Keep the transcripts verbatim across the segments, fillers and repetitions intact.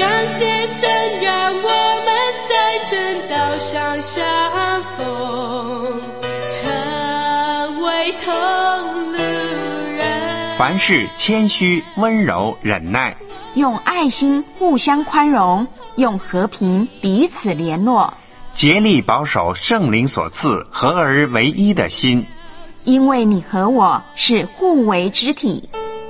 感谢神让我们在正道上相逢，成为同路人。 凡事谦虚温柔忍耐， 用爱心互相宽容，用和平彼此联络， 竭力保守圣灵所赐合而为一的心， 因为你和我是互为肢体。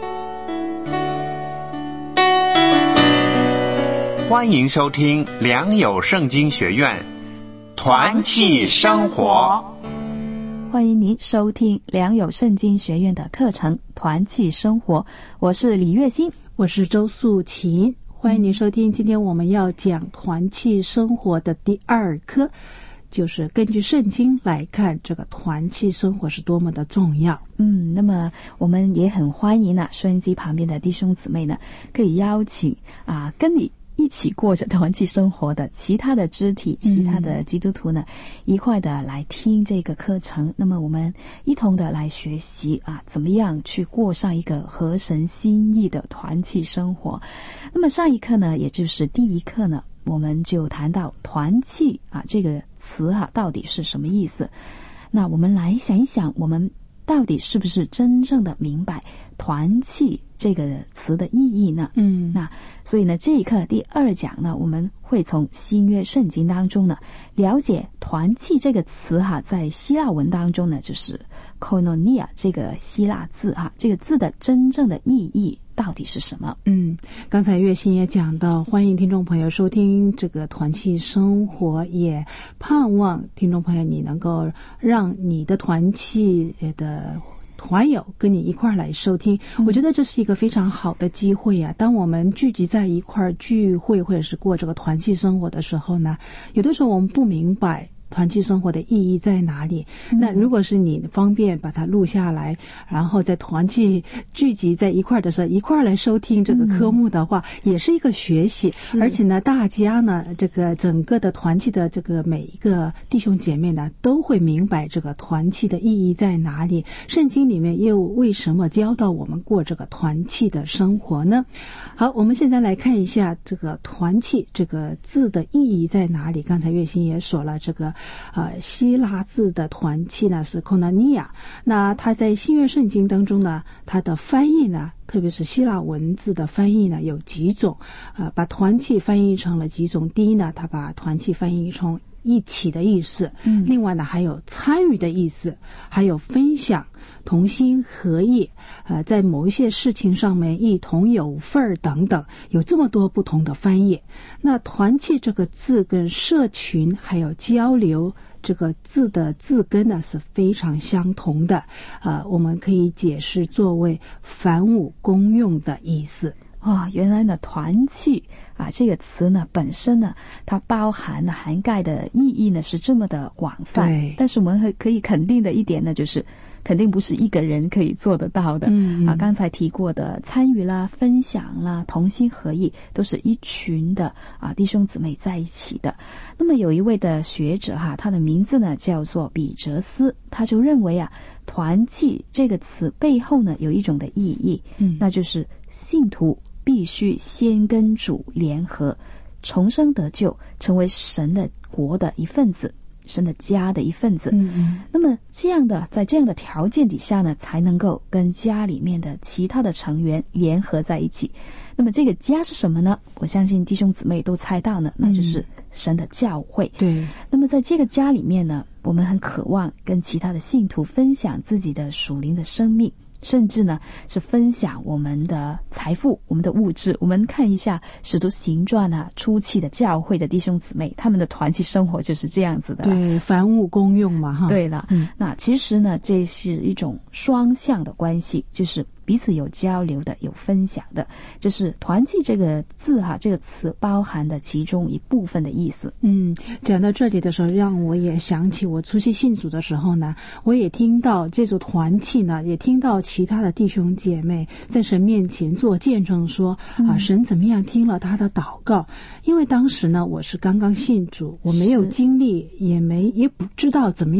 欢迎收听良友圣经学院团契生活。 欢迎您收听良友圣经学院的课程团契生活，我是李月欣， 我是周素琴。欢迎您收听，今天我们要讲团契生活的第二课，就是根据圣经来看这个团契生活是多么的重要。 嗯，那么我们也很欢迎呢、啊，收音机旁边的弟兄姊妹呢，可以邀请啊，跟你一起过着团契生活的其他的肢体、其他的基督徒呢，嗯、一块的来听这个课程。那么我们一同的来学习啊，怎么样去过上一个合神心意的团契生活。那么上一课呢，也就是第一课呢，我们就谈到团契啊这个词哈、啊，到底是什么意思？那我们来想一想，我们到底是不是真正的明白团契这个词的意义呢？嗯，那所以呢，这一课第二讲呢，我们会从新约圣经当中呢，了解团契这个词哈，在希腊文当中呢，就是 koinonia 这个希腊字哈，这个字的真正的意义到底是什么？ 嗯，刚才月欣也讲到，欢迎听众朋友收听这个团契生活，也盼望听众朋友你能够让你的团契的团友跟你一块来收听，我觉得这是一个非常好的机会啊。当我们聚集在一块聚会或者是过这个团契生活的时候呢，有的时候我们不明白团契生活的意义在哪里？那如果是你方便把它录下来，然后在团契聚集在一块的时候，一块来收听这个科目的话，嗯、也是一个学习。而且呢，大家呢，这个整个的团契的这个每一个弟兄姐妹呢，都会明白这个团契的意义在哪里。圣经里面又为什么教导我们过这个团契的生活呢？好，我们现在来看一下这个团契这个字的意义在哪里。刚才月欣也说了，这个。呃，希腊字的团契呢是 koinonia， 那它在新约圣经当中呢，它的翻译呢，特别是希腊文字的翻译呢，有几种，呃，把团契翻译成了几种。第一呢，它把团契翻译成一起的意思，嗯，另外呢，还有参与的意思，还有分享、同心合意，呃，在某一些事情上面一同有份儿等等，有这么多不同的翻译。那团契这个字跟社群还有交流这个字的字根呢是非常相同的，呃，我们可以解释作为凡物公用的意思。 哦，原来呢，团契啊这个词呢本身呢，它包含的涵盖的意义呢是这么的广泛。对，但是我们可以肯定的一点呢，就是肯定不是一个人可以做得到的。嗯啊，刚才提过的参与啦、分享啦、同心合意，都是一群的啊弟兄姊妹在一起的。那么有一位的学者哈，他的名字呢叫做比哲斯，他就认为啊，团契这个词背后呢有一种的意义，嗯，那就是信徒必须先跟主联合，重生得救，成为神的国的一份子，神的家的一份子。嗯嗯，那么这样的在这样的条件底下呢，才能够跟家里面的其他的成员联合在一起。那么这个家是什么呢？我相信弟兄姊妹都猜到呢，那就是神的教会。对。那么在这个家里面呢，我们很渴望跟其他的信徒分享自己的属灵的生命，甚至呢是分享我们的财富、我们的物质。我们看一下使徒行传啊，初期的教会的弟兄姊妹，他们的团契生活就是这样子的。 对，凡物公用嘛，哈。 对了，嗯，那其实呢，这是一种双向的关系，就是彼此有交流的，有分享的，就是团契这个字哈，这个词包含的其中一部分的意思。 嗯，讲到这里的时候，让我也想起我初期信主的时候呢，我也听到这种团契呢，也听到其他的弟兄姐妹在神面前做见证说，啊，神怎么样听了他的祷告。因为当时呢，我是刚刚信主，我没有经历，也没也不知道怎么样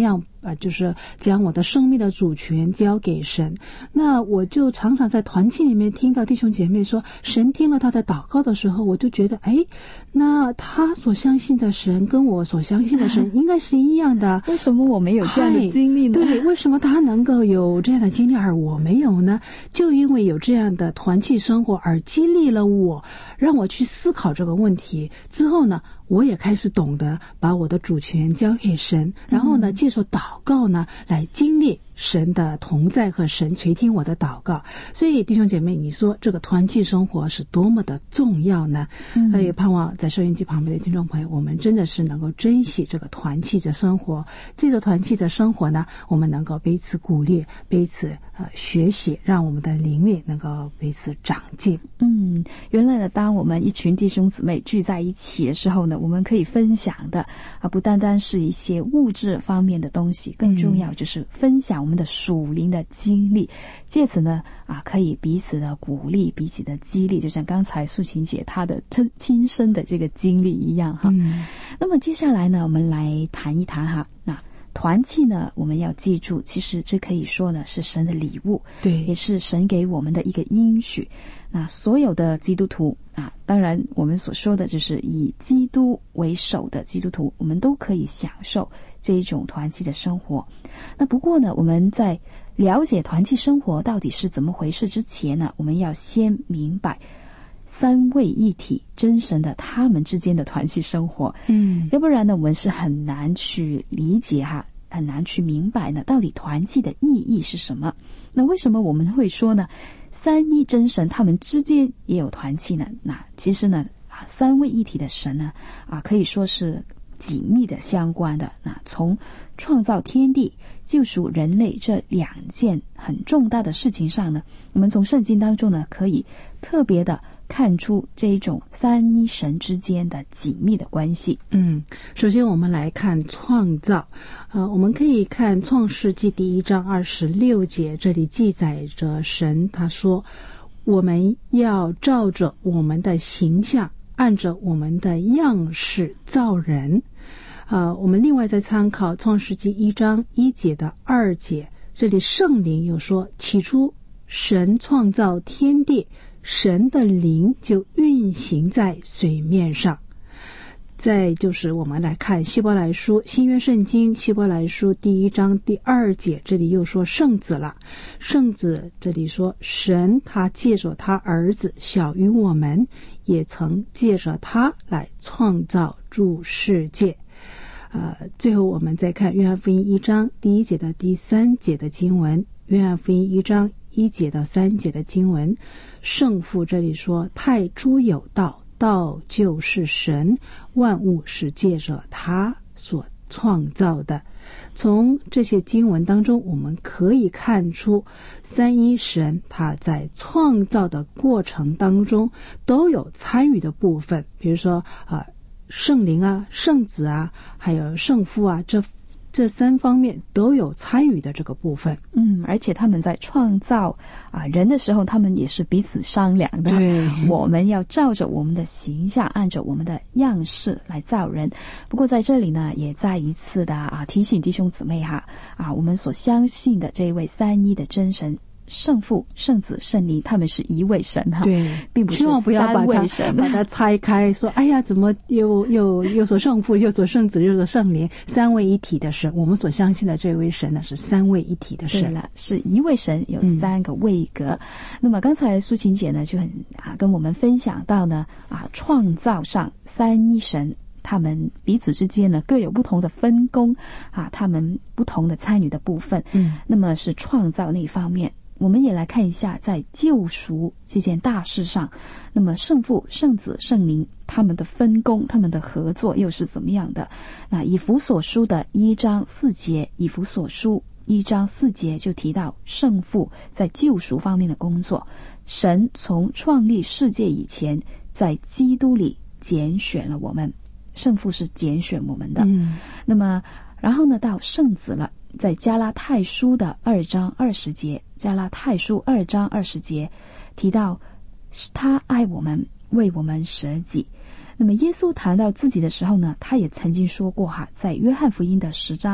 呃，就是将我的生命的主权交给神。那我就常常在团契里面听到弟兄姐妹说，神听了他的祷告的时候，我就觉得，哎，那他所相信的神跟我所相信的神应该是一样的。 为什么我没有这样的经历呢？ 对，为什么他能够有这样的经历而我没有呢？就因为有这样的团契生活而激励了我，让我去思考这个问题。之后呢，我也开始懂得把我的主权交给神，然后呢，借着祷告呢，来经历神的同在和神垂听我的祷告。所以弟兄姐妹，你说这个团契生活是多么的重要呢？嗯，也盼望在收音机旁边的听众朋友，我们真的是能够珍惜这个团契的生活。这个团契的生活呢，我们能够彼此鼓励，彼此呃学习，让我们的灵命能够彼此长进。 嗯，原来呢，当我们一群弟兄姊妹聚在一起的时候呢，我们可以分享的啊，不单单是一些物质方面的东西，更重要就是分享我们的属灵的经历，借此呢啊，可以彼此的鼓励，彼此的激励，就像刚才素琴姐她的亲身的这个经历一样哈。嗯，那么接下来呢，我们来谈一谈哈，那团契呢，我们要记住，其实这可以说呢是神的礼物，对，也是神给我们的一个应许。那所有的基督徒啊，当然我们所说的就是以基督为首的基督徒，我们都可以享受这一种团契的生活。那不过呢，我们在了解团契生活到底是怎么回事之前呢，我们要先明白三位一体真神的他们之间的团契生活。嗯，要不然呢，我们是很难去理解哈，很难去明白呢，到底团契的意义是什么？那为什么我们会说呢，三一真神他们之间也有团契呢？那其实呢，啊，三位一体的神呢，啊，可以说是紧密的相关的。那从创造天地、救赎人类这两件很重大的事情上呢，我们从圣经当中呢，可以特别的看出这一种三一神之间的紧密的关系。嗯， 首先我们来看创造，呃，我们可以看创世纪第一章二十六节，这里记载着神他说，我们要照着我们的形象，按着我们的样式造人。呃，我们另外再参考创世纪一章一节的二节，这里圣灵又说，起初神创造天地，神的灵就运行在水面上。再就是我们来看希伯来书，新约圣经希伯来书第一章第二节，这里又说圣子了。圣子这里说，神他借着他儿子小于我们，也曾借着他来创造诸世界。呃，最后我们再看约翰福音一章第一节的第三节的经文，约翰福音一章一节到三节的经文，圣父这里说，太初有道，道就是神，万物是借着他所创造的。从这些经文当中，我们可以看出三一神他在创造的过程当中都有参与的部分，比如说呃圣灵啊、圣子啊，还有圣父啊，这这三方面都有参与的这个部分。 嗯，而且他们在创造啊人的时候，他们也是彼此商量的。对，我们要照着我们的形象，按着我们的样式来造人。不过在这里呢，也再一次的啊提醒弟兄姊妹哈啊，我们所相信的这一位三一的真神。圣父、圣子、圣灵，他们是一位神哈，对，并不是三位神。 把它拆开，说，哎呀，怎么又又又说圣父，又说圣子，又说圣灵，三位一体的神？我们所相信的这位神呢，是三位一体的神。 对了，是一位神，有三个位格。嗯、那么刚才苏琴姐呢，就很啊跟我们分享到呢啊，创造上三一神。他们彼此之间呢各有不同的分工啊，他们不同的参与的部分。嗯，那么是创造那一方面，我们也来看一下在救赎这件大事上，那么圣父、圣子、圣灵他们的分工、他们的合作又是怎么样的？那以弗所书的一章四节，以弗所书一章四节就提到圣父在救赎方面的工作，神从创立世界以前，在基督里拣选了我们。圣父是拣选我们的。嗯，那么然后呢到圣子了，在加拉太书的二章二十节，加拉太书二章二十节提到他爱我们，为我们舍己。那么耶稣谈到自己的时候呢，他也曾经说过哈，在约翰福音的十章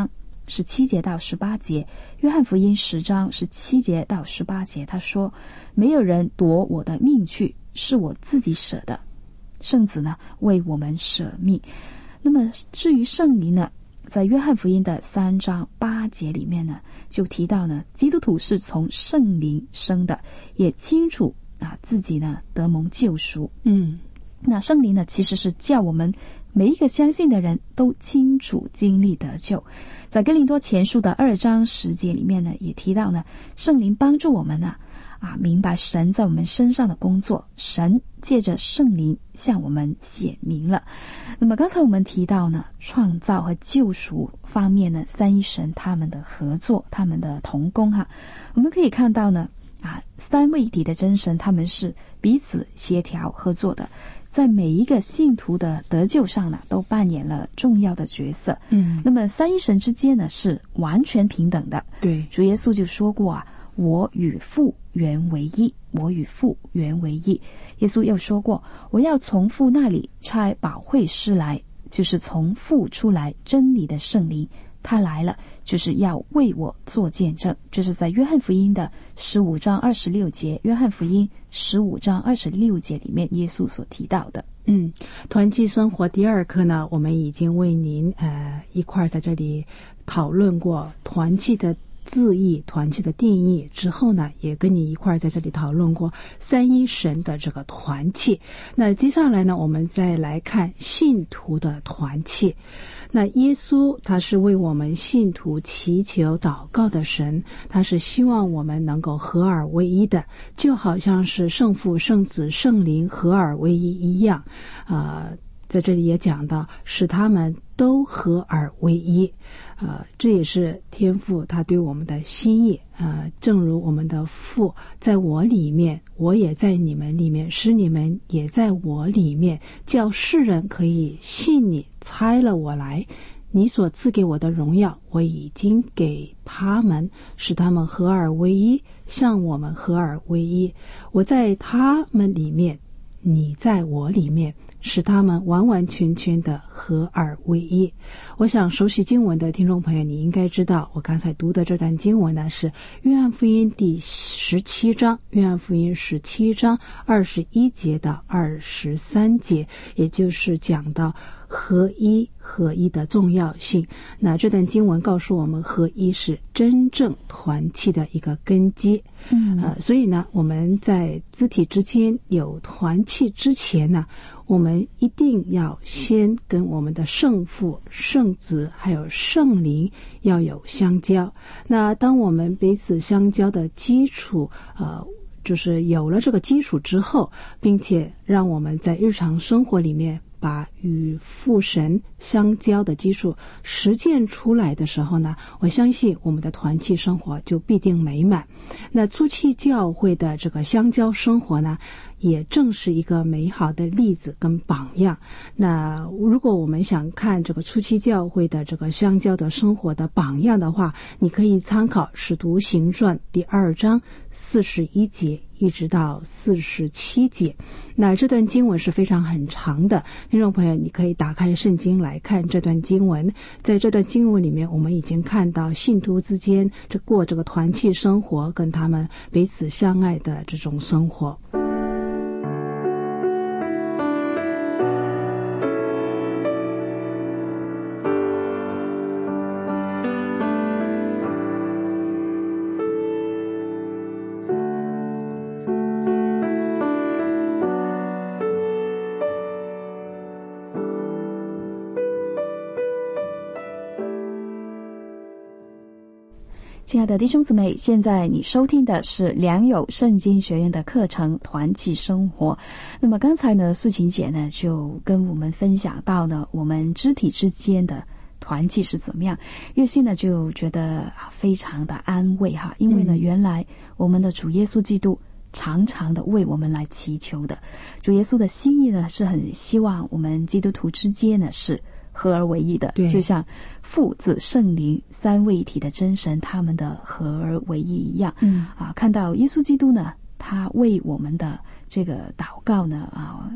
十七节到十八节，约翰福音十章十七节到十八节，他说：没有人夺我的命去，是我自己舍的，圣子呢为我们舍命。那么至于圣灵呢，在约翰福音的三章八节里面呢，就提到呢，基督徒是从圣灵生的，也清楚啊自己呢得蒙救赎。 嗯， 那圣灵呢，其实是叫我们每一个相信的人都清楚经历得救。在哥林多前书的二章十节里面呢，也提到呢，圣灵帮助我们呢啊，明白神在我们身上的工作，神借着圣灵向我们显明了。那么刚才我们提到呢，创造和救赎方面呢，三一神他们的合作，他们的同工哈，我们可以看到呢，啊，三位一体的真神他们是彼此协调合作的，在每一个信徒的得救上呢，都扮演了重要的角色。 嗯， 那么三一神之间呢是完全平等的。 对， 主耶稣就说过啊，我与父原为一，我与父原为一。耶稣又说过，我要从父那里差保惠师来，就是从父出来真理的圣灵，他来了就是要为我做见证。这是在约翰福音的十五章二十六节，约翰福音十五章二十六节里面耶稣所提到的。 嗯，团契生活第二课呢，我们已经为您呃一块在这里讨论过团契的字义、团契的定义之后呢，也跟你一块在这里讨论过三一神的这个团契。那接下来呢，我们再来看信徒的团契。那耶稣他是为我们信徒祈求祷告的神，他是希望我们能够合而为一的，就好像是圣父、圣子、圣灵合而为一一样。呃，在这里也讲到，使他们都合而为一。呃，这也是天父他对我们的心意。呃，正如我们的父在我里面，我也在你们里面，使你们也在我里面，叫世人可以信你差了我来。你所赐给我的荣耀，我已经给他们，使他们合而为一，像我们合而为一。我在他们里面，你在我里面，使他们完完全全的合而为一。我想熟悉经文的听众朋友，你应该知道，我刚才读的这段经文呢，是约翰福音第十七章，约翰福音十七章二十一节到二十三节，也就是讲到合一合一的重要性。那这段经文告诉我们，合一是真正团契的一个根基。 嗯， 呃，所以呢，我们在肢体之间有团契之前呢，我们一定要先跟我们的圣父、圣子还有圣灵要有相交。那当我们彼此相交的基础，呃，就是有了这个基础之后，并且让我们在日常生活里面把与父神相交的基础实践出来的时候呢，我相信我们的团契生活就必定美满。那初期教会的这个相交生活呢，也正是一个美好的例子跟榜样。那如果我们想看这个初期教会的这个相交的生活的榜样的话，你可以参考《使徒行传》第二章四十一节一直到四十七节。那这段经文是非常很长的，听众朋友你可以打开圣经来看这段经文。在这段经文里面，我们已经看到信徒之间这过这个团契生活，跟他们彼此相爱的这种生活。 亲爱的弟兄姊妹，现在你收听的是良友圣经学院的课程团契生活。那么刚才呢，素琴姐呢就跟我们分享到呢，我们肢体之间的团契是怎么样。月心呢就觉得非常的安慰哈，因为呢、嗯、原来我们的主耶稣基督常常的为我们来祈求的。主耶稣的心意呢是很希望我们基督徒之间呢是合而为一的，就像父子圣灵三位一体的真神他们的合而为一一样。 嗯啊，看到耶稣基督呢，他为我们的这个祷告呢啊，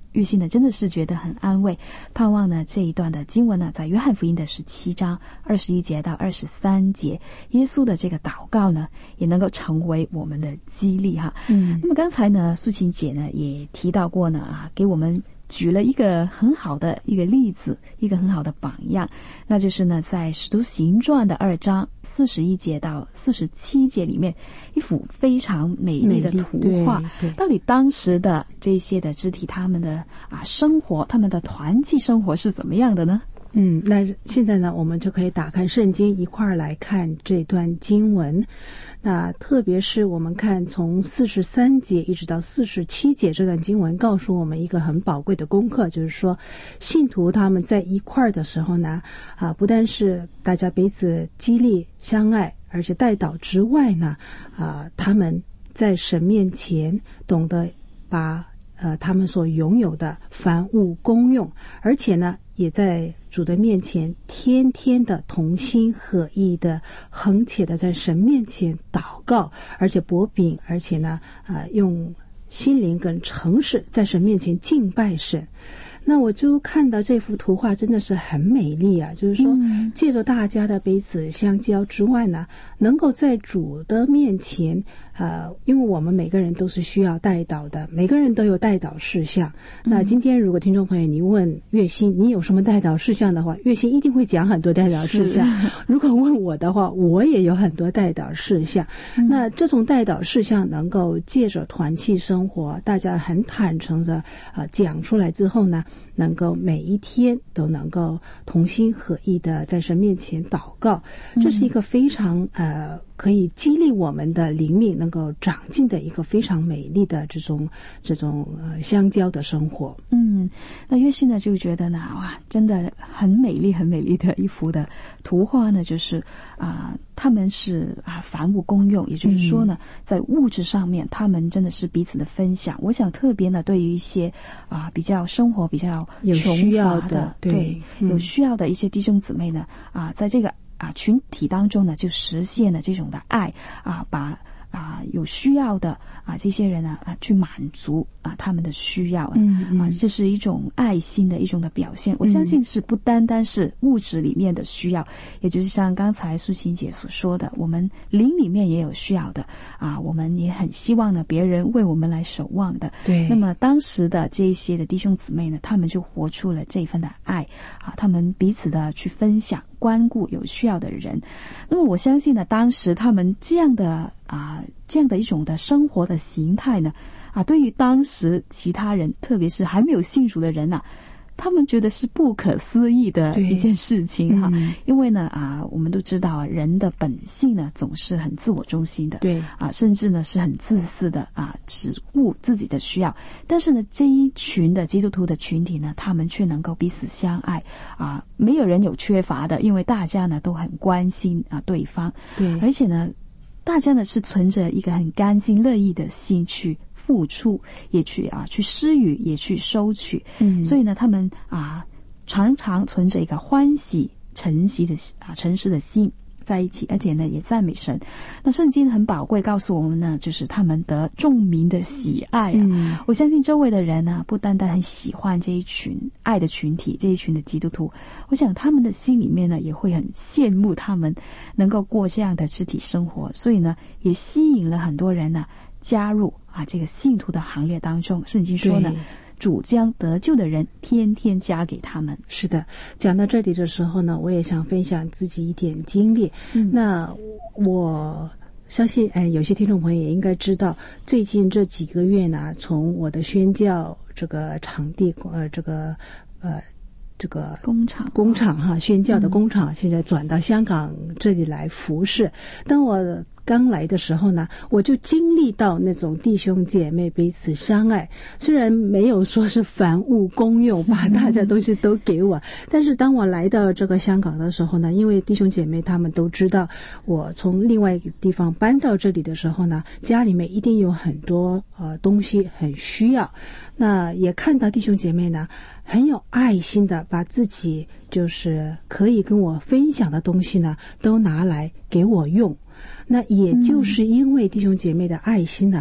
月信呢真的是觉得很安慰，盼望呢这一段的经文呢在约翰福音的十七章二十一节到二十三节，耶稣的这个祷告呢也能够成为我们的激励哈。嗯，那么刚才呢素琴姐呢也提到过呢啊，给我们举了一个很好的一个例子，一个很好的榜样，那就是呢在使徒行传的二章四十一节到四十七节里面一幅非常美丽的图画，到底当时的这些的肢体他们的啊生活，他们的团契生活是怎么样的呢？ 嗯，那现在呢我们就可以打开圣经一块儿来看这段经文。那特别是我们看从四十三节一直到四十七节这段经文告诉我们一个很宝贵的功课，就是说信徒他们在一块儿的时候呢啊，不但是大家彼此激励相爱，而且代祷之外呢啊，他们在神面前懂得把呃他们所拥有的凡物公用，而且呢也在主的面前天天的同心合意的恒切的在神面前祷告，而且擘饼，而且呢呃用心灵跟诚实在神面前敬拜神。那我就看到这幅图画真的是很美丽啊，就是说借着大家的彼此相交之外呢，能够在主的面前呃，因为我们每个人都是需要代祷的，每个人都有代祷事项。那今天如果听众朋友你问月心你有什么代祷事项的话，月心一定会讲很多代祷事项。如果问我的话，我也有很多代祷事项。那这种代祷事项能够借着团契生活，大家很坦诚的呃讲出来之后呢，能够每一天都能够同心合意的在神面前祷告，这是一个非常呃可以激励我们的灵命能够长进的一个非常美丽的这种这种呃相交的生活。 嗯，那月信呢就觉得呢，哇，真的很美丽很美丽的一幅的图画呢，就是啊、呃，他们是啊凡物公用，也就是说呢，嗯、在物质上面他们真的是彼此的分享。我想特别呢，对于一些啊、呃、比较生活比较穷乏的， 的对， 对、嗯、有需要的一些弟兄姊妹呢，啊、呃，在这个啊群体当中呢，就实现了这种的爱啊，把啊有需要的啊这些人呢啊去满足啊他们的需要，嗯嗯啊，这是一种爱心的一种的表现。我相信是不单单是物质里面的需要，嗯、也就是像刚才素琴姐所说的，我们灵里面也有需要的啊，我们也很希望呢别人为我们来守望的。 对， 那么当时的这一些的弟兄姊妹呢，他们就活出了这一份的爱啊，他们彼此的去分享关顾有需要的人。那么我相信呢，当时他们这样的啊这样的一种的生活的形态呢，啊，对于当时其他人，特别是还没有信主的人啊，他们觉得是不可思议的一件事情哈、嗯。因为呢啊，我们都知道啊，人的本性呢总是很自我中心的，对啊，甚至呢是很自私的啊，只顾自己的需要。但是呢，这一群的基督徒的群体呢，他们却能够彼此相爱啊，没有人有缺乏的，因为大家呢都很关心啊对方，对，而且呢，大家呢是存着一个很甘心乐意的心去付出，也去啊去施予，也去收取，嗯，所以呢，他们啊常常存着一个欢喜诚实的啊诚实的心在一起，而且呢也赞美神。那圣经很宝贵，告诉我们呢，就是他们得众民的喜爱啊。嗯、我相信周围的人呢，不单单很喜欢这一群爱的群体，这一群的基督徒，我想他们的心里面呢，也会很羡慕他们能够过这样的肢体生活，所以呢，也吸引了很多人呢加入啊这个信徒的行列当中。圣经说呢，主将得救的人天天加给他们。 是的，讲到这里的时候呢，我也想分享自己一点经历。嗯、那我相信，哎，有些听众朋友也应该知道，最近这几个月呢，从我的宣教这个场地，呃，这个呃。这个工厂工厂哈，宣教的工厂，现在转到香港这里来服侍。当我刚来的时候呢，我就经历到那种弟兄姐妹彼此相爱，虽然没有说是凡物公用，把大家东西都给我，但是当我来到这个香港的时候呢，因为弟兄姐妹他们都知道我从另外一个地方搬到这里的时候呢，家里面一定有很多呃东西很需要，那也看到弟兄姐妹呢很有爱心的把自己就是可以跟我分享的东西呢都拿来给我用。那也就是因为弟兄姐妹的爱心呢，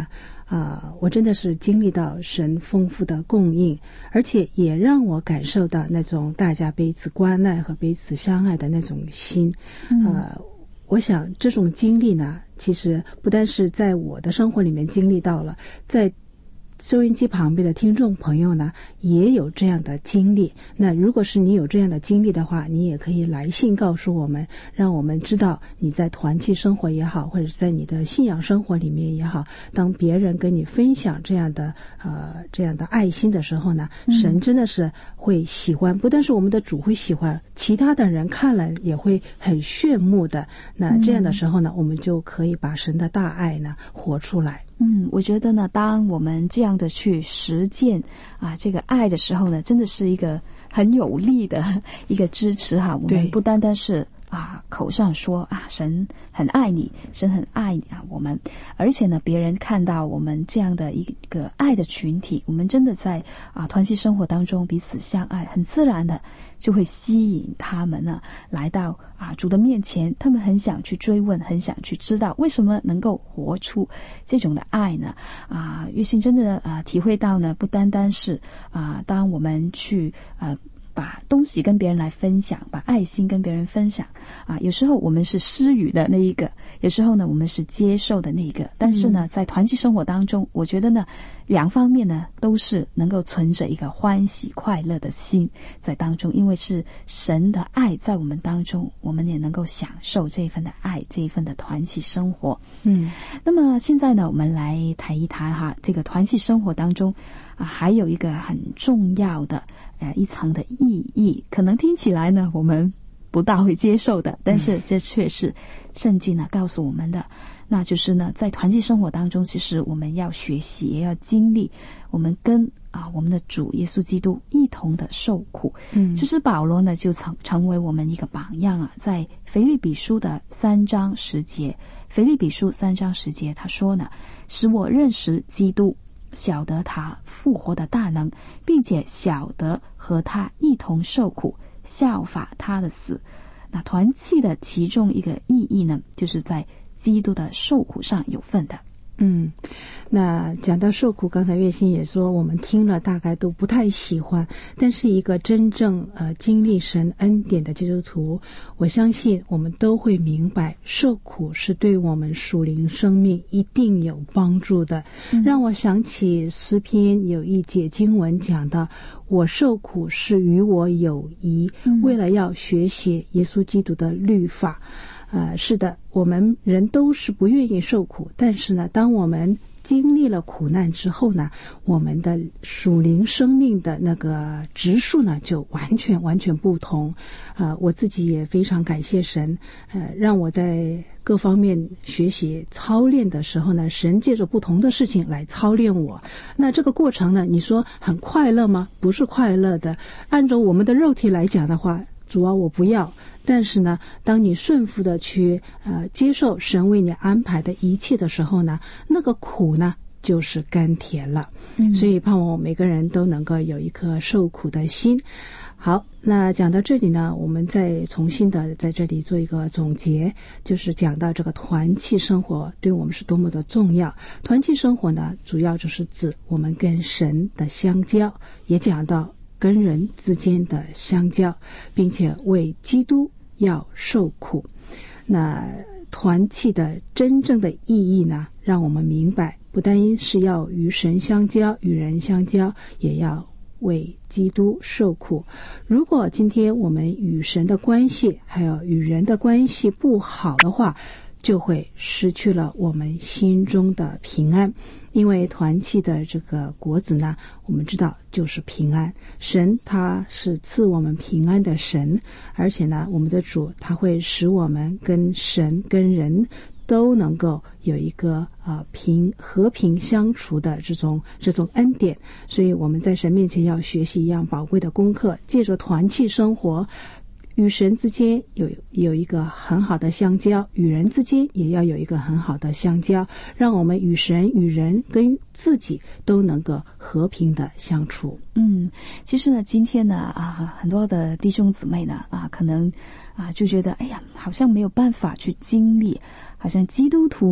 啊、呃，我真的是经历到神丰富的供应，而且也让我感受到那种大家彼此关爱和彼此相爱的那种心。嗯、呃，我想这种经历呢，其实不单是在我的生活里面经历到了，在收音机旁边的听众朋友呢，也有这样的经历。那如果是你有这样的经历的话，你也可以来信告诉我们，让我们知道你在团契生活也好，或者是在你的信仰生活里面也好，当别人跟你分享这样的呃这样的爱心的时候呢，神真的是会喜欢，不但是我们的主会喜欢，其他的人看了也会很炫目的。那这样的时候呢，我们就可以把神的大爱呢活出来。 嗯，我觉得呢，当我们这样的去实践啊这个爱的时候呢，真的是一个很有力的一个支持哈。我们不单单是啊口上说啊神很爱你，神很爱你啊我们，而且呢别人看到我们这样的一个爱的群体，我们真的在啊团契生活当中彼此相爱，很自然的就会吸引他们呢来到啊主的面前，他们很想去追问，很想去知道为什么能够活出这种的爱呢？啊，月信真的啊体会到呢，不单单是啊当我们去啊把东西跟别人来分享，把爱心跟别人分享啊，有时候我们是施予的那一个，有时候呢我们是接受的那一个，但是呢在团契生活当中，我觉得呢两方面呢都是能够存着一个欢喜快乐的心在当中，因为是神的爱在我们当中，我们也能够享受这一份的爱，这一份的团契生活。嗯，那么现在呢我们来谈一谈哈，这个团契生活当中啊还有一个很重要的呃一层的意义，可能听起来呢我们不大会接受的，但是这却是圣经呢告诉我们的，那就是呢在团契生活当中，其实我们要学习，也要经历我们跟啊我们的主耶稣基督一同的受苦。嗯，其实保罗呢就曾成为我们一个榜样啊，在腓立比书的三章十节，腓立比书三章十节他说呢，使我认识基督，晓得他复活的大能，并且晓得和他一同受苦，效法他的死。那团契的其中一个意义呢，就是在基督的受苦上有份的。 嗯，那讲到受苦，刚才月心也说我们听了大概都不太喜欢，但是一个真正呃经历神恩典的基督徒，我相信我们都会明白受苦是对我们属灵生命一定有帮助的。嗯、让我想起诗篇有一节经文讲到，我受苦是与我有益，嗯、为了要学习耶稣基督的律法。呃，是的，我们人都是不愿意受苦，但是呢，当我们经历了苦难之后呢，我们的属灵生命的那个质数呢，就完全完全不同。呃，我自己也非常感谢神，呃，让我在各方面学习操练的时候呢，神借着不同的事情来操练我。那这个过程呢，你说很快乐吗？不是快乐的。按照我们的肉体来讲的话，主啊，我不要。但是呢，当你顺服的去呃接受神为你安排的一切的时候呢，那个苦呢就是甘甜了。嗯、所以盼望每个人都能够有一颗受苦的心。好，那讲到这里呢，我们再重新的在这里做一个总结，就是讲到这个团契生活对我们是多么的重要。团契生活呢，主要就是指我们跟神的相交，也讲到跟人之间的相交，并且为基督要受苦。那团契的真正的意义呢，让我们明白，不单是要与神相交，与人相交，也要为基督受苦。如果今天我们与神的关系还有与人的关系不好的话，就会失去了我们心中的平安。因为团契的这个果子呢，我们知道就是平安。神他是赐我们平安的神，而且呢，我们的主他会使我们跟神跟人都能够有一个呃平和平相处的这种这种恩典。所以我们在神面前要学习一样宝贵的功课，借着团契生活，与神之间有有一个很好的相交，与人之间也要有一个很好的相交，让我们与神与人跟自己都能够和平的相处。 嗯，其实呢，今天呢啊，很多的弟兄姊妹呢啊，可能啊就觉得哎呀，好像没有办法去经历，好像基督徒的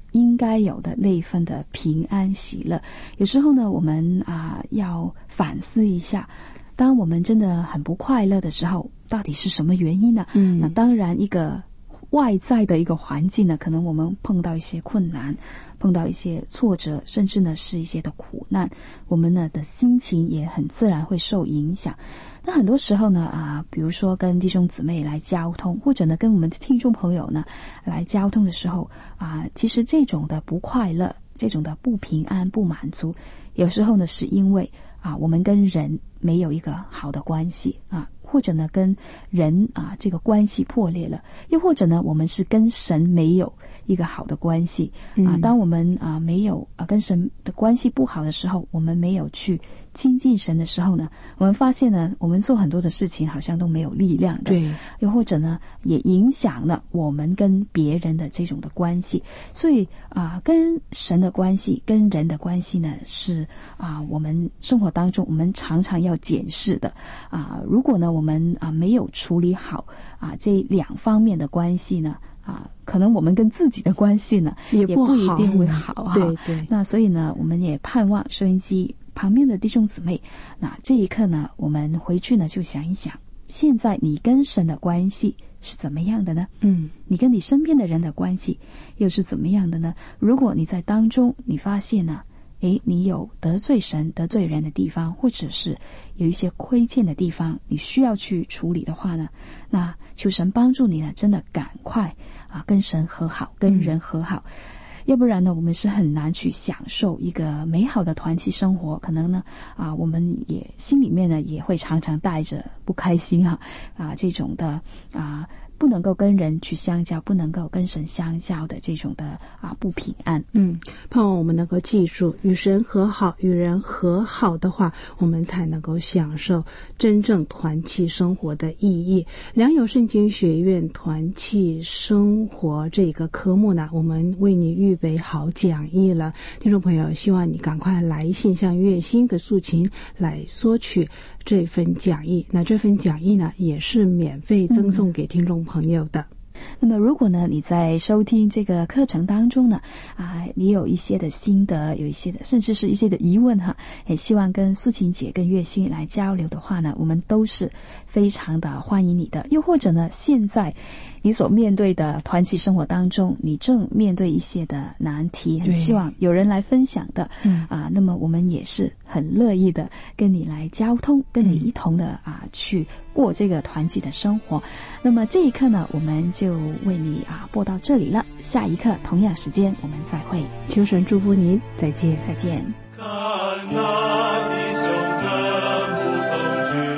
应该有的那一份的平安喜乐。有时候呢，我们啊、呃、要反思一下，当我们真的很不快乐的时候，到底是什么原因呢？嗯，那当然一个外在的一个环境呢，可能我们碰到一些困难，碰到一些挫折，甚至呢是一些的苦难，我们呢的心情也很自然会受影响。那很多时候呢啊、呃，比如说跟弟兄姊妹来交通，或者呢跟我们的听众朋友呢来交通的时候啊、呃，其实这种的不快乐，这种的不平安、不满足，有时候呢是因为啊、呃、我们跟人没有一个好的关系啊。或者呢跟人啊这个关系破裂了，又或者呢我们是跟神没有一个好的关系啊。当我们啊没有啊跟神的关系不好的时候，我们没有去亲近神的时候呢，我们发现呢我们做很多的事情好像都没有力量的。对，又或者呢也影响了我们跟别人的这种的关系。所以啊跟神的关系跟人的关系呢是啊我们生活当中我们常常要检视的啊。如果呢我们啊没有处理好啊这两方面的关系呢啊，可能我们跟自己的关系呢也不, 也不一定会好哈。对对。那所以呢，我们也盼望收音机旁边的弟兄姊妹，那这一刻呢，我们回去呢就想一想，现在你跟神的关系是怎么样的呢？嗯，你跟你身边的人的关系又是怎么样的呢？如果你在当中你发现呢，诶，你有得罪神得罪人的地方，或者是有一些亏欠的地方你需要去处理的话呢，那求神帮助你呢，真的赶快啊跟神和好，跟人和好。嗯，要不然呢我们是很难去享受一个美好的团契生活。可能呢啊我们也心里面呢也会常常带着不开心啊啊这种的啊不能够跟人去相交，不能够跟神相交的这种的啊不平安。嗯， 盼望我们能够记住，与神和好，与人和好的话，我们才能够享受真正团契生活的意义。良友圣经学院团契生活这个科目呢，我们为你预备好讲义了。听众朋友，希望你赶快来信向月薪和素琴来索取这份讲义。那这份讲义呢，也是免费赠送给听众朋友的。嗯， 那么如果呢你在收听这个课程当中呢啊，你有一些的心得，有一些的甚至是一些的疑问哈，也希望跟素琴姐跟月心来交流的话呢，我们都是非常的欢迎你的。又或者呢现在你所面对的团契生活当中，你正面对一些的难题，很希望有人来分享的。嗯啊，那么我们也是很乐意的跟你来交通，跟你一同的啊去过这个团契的生活。那么这一刻呢，我们就为你啊播到这里了。下一刻同样时间我们再会。 求神祝福您，再见， 再见。 看那弟兄的不同居，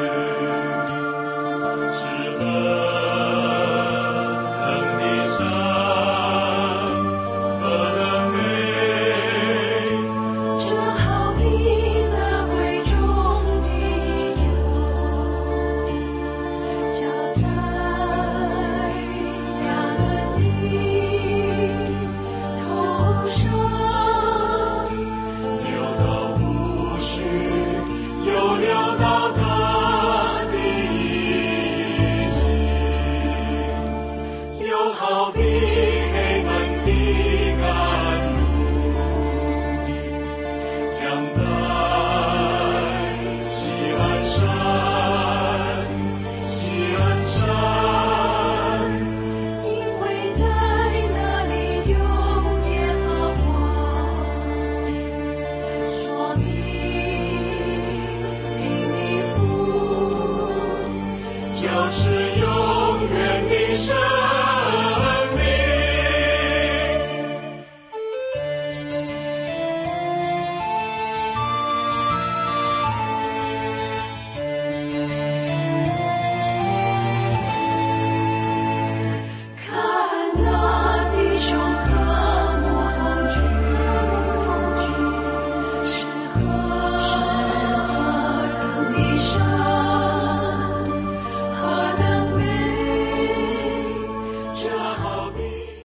是何等的善，何等美， 这好比那贵重的油，浇在亚伦的头上。 就是